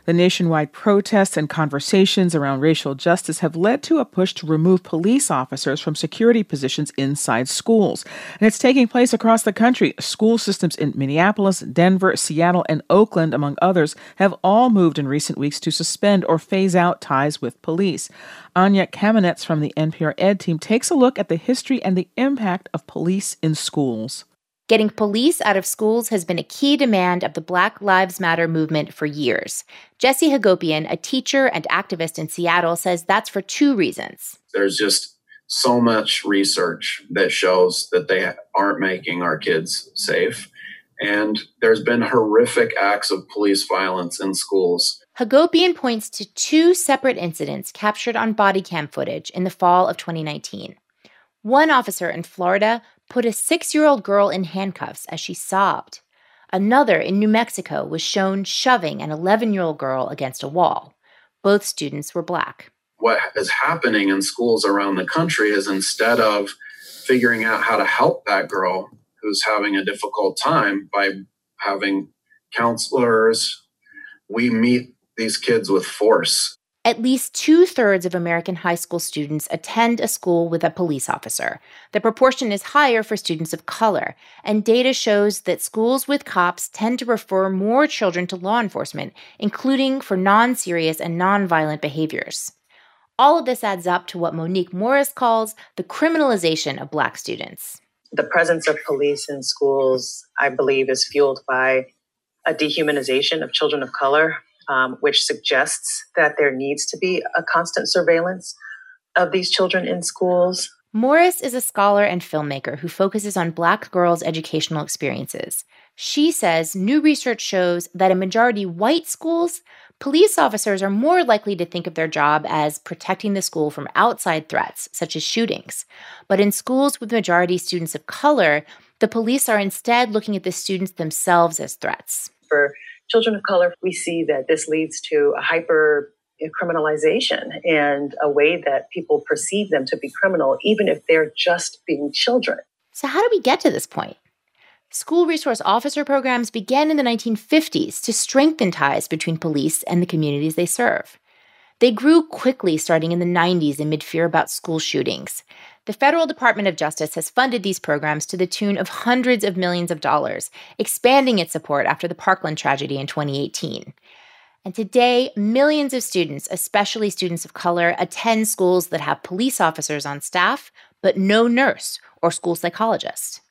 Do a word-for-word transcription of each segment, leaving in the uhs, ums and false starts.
The nationwide protests and conversations around racial justice have led to a push to remove police officers from security positions inside schools. And it's taking place across the country. School systems in Minneapolis, Denver, Seattle, and Oakland, among others, have all moved in recent weeks to suspend or phase out ties with police. Anya Kamenetz from the N P R Ed team takes a look at the history and the impact of police in schools. Getting police out of schools has been a key demand of the Black Lives Matter movement for years. Jesse Hagopian, a teacher and activist in Seattle, says that's for two reasons. There's just so much research that shows that they aren't making our kids safe. And there's been horrific acts of police violence in schools. Hagopian points to two separate incidents captured on body cam footage in the fall of twenty nineteen. One officer in Florida put a six-year-old girl in handcuffs as she sobbed. Another in New Mexico was shown shoving an eleven-year-old girl against a wall. Both students were Black. What is happening in schools around the country is instead of figuring out how to help that girl who's having a difficult time by having counselors, we meet these kids with force. At least two-thirds of American high school students attend a school with a police officer. The proportion is higher for students of color, and data shows that schools with cops tend to refer more children to law enforcement, including for non-serious and non-violent behaviors. All of this adds up to what Monique Morris calls the criminalization of Black students. The presence of police in schools, I believe, is fueled by a dehumanization of children of color, Um, which suggests that there needs to be a constant surveillance of these children in schools. Morris is a scholar and filmmaker who focuses on Black girls' educational experiences. She says new research shows that in majority white schools, police officers are more likely to think of their job as protecting the school from outside threats, such as shootings. But in schools with majority students of color, the police are instead looking at the students themselves as threats. For children of color, we see that this leads to a hyper criminalization and a way that people perceive them to be criminal, even if they're just being children. So how do we get to this point? School resource officer programs began in the nineteen fifties to strengthen ties between police and the communities they serve. They grew quickly starting in the nineties amid fear about school shootings. The Federal Department of Justice has funded these programs to the tune of hundreds of millions of dollars, expanding its support after the Parkland tragedy in twenty eighteen. And today, millions of students, especially students of color, attend schools that have police officers on staff, but no nurse or school psychologist.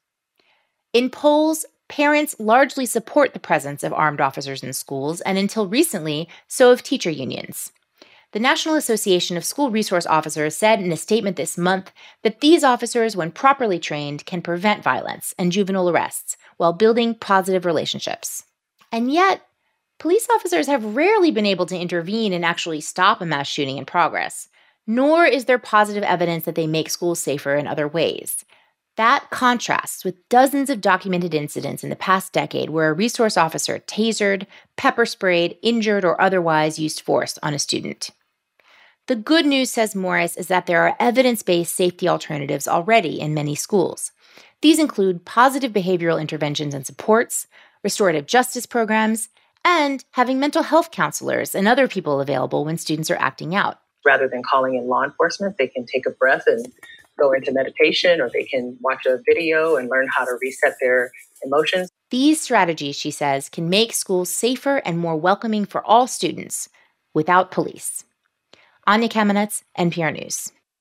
In polls, parents largely support the presence of armed officers in schools, and until recently, so have teacher unions. The National Association of School Resource Officers said in a statement this month that these officers, when properly trained, can prevent violence and juvenile arrests while building positive relationships. And yet, police officers have rarely been able to intervene and actually stop a mass shooting in progress, nor is there positive evidence that they make schools safer in other ways. That contrasts with dozens of documented incidents in the past decade where a resource officer tasered, pepper sprayed, injured, or otherwise used force on a student. The good news, says Morris, is that there are evidence-based safety alternatives already in many schools. These include positive behavioral interventions and supports, restorative justice programs, and having mental health counselors and other people available when students are acting out. Rather than calling in law enforcement, they can take a breath and go into meditation, or they can watch a video and learn how to reset their emotions. These strategies, she says, can make schools safer and more welcoming for all students without police. Anya Kamenetz, N P R News.